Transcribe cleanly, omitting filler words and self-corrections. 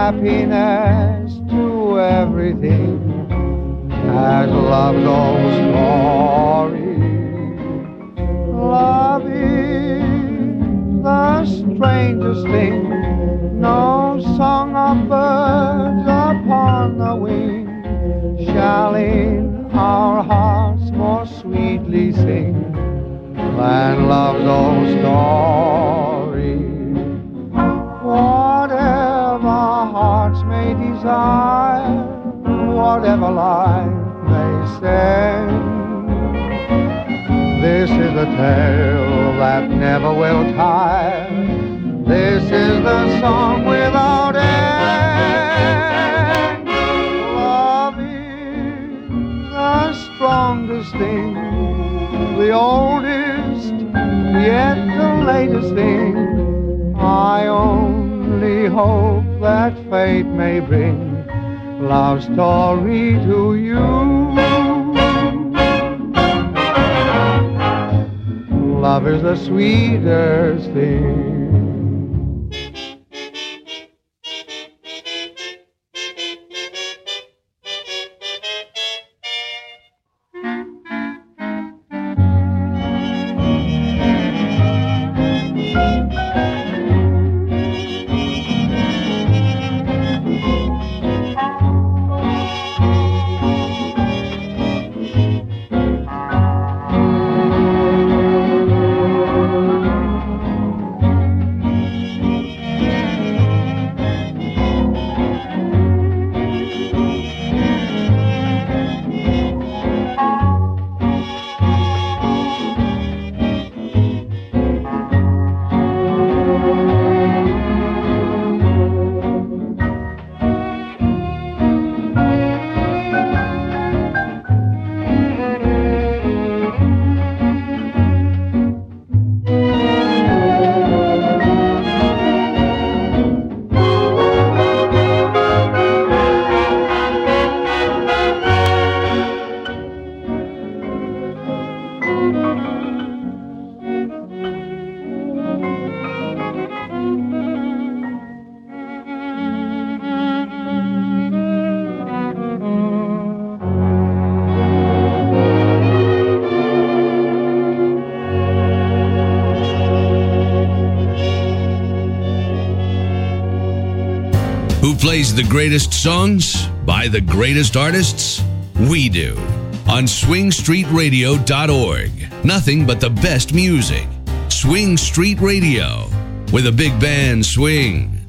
happiness to everything as love's old story. Love is the strangest thing, no song of birds upon the wing shall in our hearts more sweetly sing than love's old story. Whatever hearts may desire, whatever life may send, this is a tale that never will tire. This is the song without end. Love is the strongest thing, the oldest, yet the latest thing. I only hope that fate may bring love's story to you. Love is the sweetest thing. Who plays the greatest songs by the greatest artists? We do. On swingstreetradio.org. Nothing but the best music. Swing Street Radio, where the big band swing.